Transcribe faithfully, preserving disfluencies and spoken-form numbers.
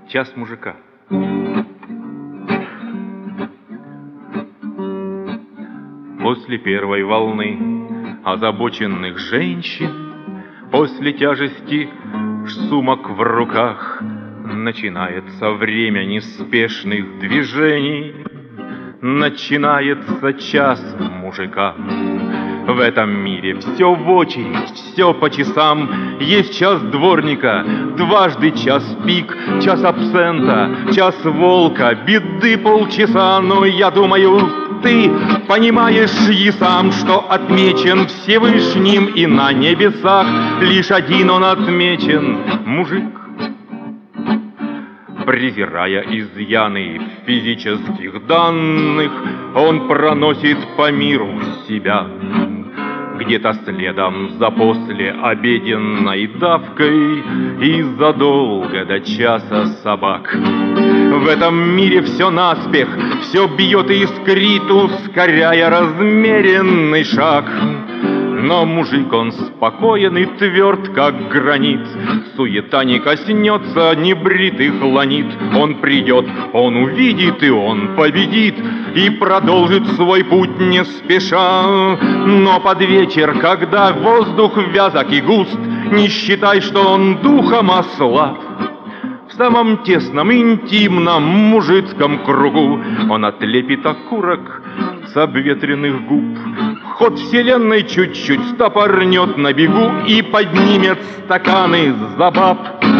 Час мужика. После первой волны озабоченных женщин, после тяжести сумок в руках, начинается время неспешных движений, начинается час мужика. В этом мире все в очередь, все по часам. Есть час дворника, дважды час пик, час абсента, час волка, беды полчаса. Но я думаю, ты понимаешь и сам, что отмечен Всевышним и на небесах лишь один он отмечен — мужик. Презирая изъяны физических данных, он проносит по миру себя. Где-то следом за послеобеденной давкой и задолго до часа собак. В этом мире все наспех, все бьет и искрит, ускоряя размеренный шаг. Но мужик он спокоен и тверд, как гранит. Суета не коснется небритых ланит. Он придет, он увидит, и он победит, и продолжит свой путь не спеша. Но под вечер, когда воздух вязок и густ, не считай, что он духом ослаб. В самом тесном, интимном мужицком кругу он отлепит окурок с обветренных губ. Ход вселенной чуть-чуть стопорнет на бегу и поднимет стаканы за баб.